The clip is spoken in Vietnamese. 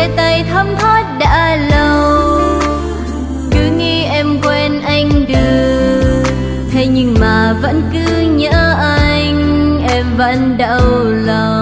chia tay thấm thoát đã lâu. Cứ nghĩ em quên anh được, thế nhưng mà vẫn cứ nhớ anh, em vẫn đau lòng.